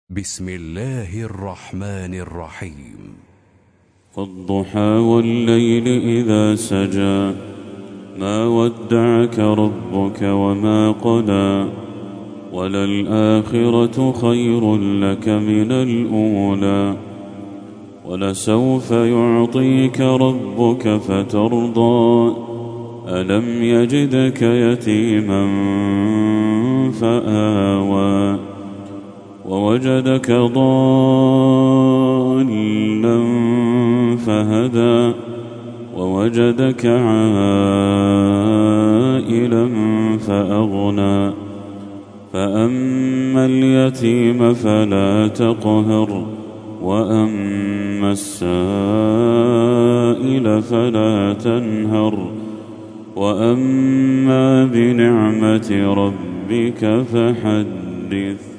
بسم الله الرحمن الرحيم. والضحى والليل إذا سجى ما ودعك ربك وما قلى وللآخرة خير لك من الأولى ولسوف يعطيك ربك فترضى ألم يجدك يتيما فآوى ووجدك ضالا فهدى ووجدك عائلا فأغنى فأما اليتيم فلا تقهر وأما السائل فلا تنهر وأما بنعمة ربك فحدث.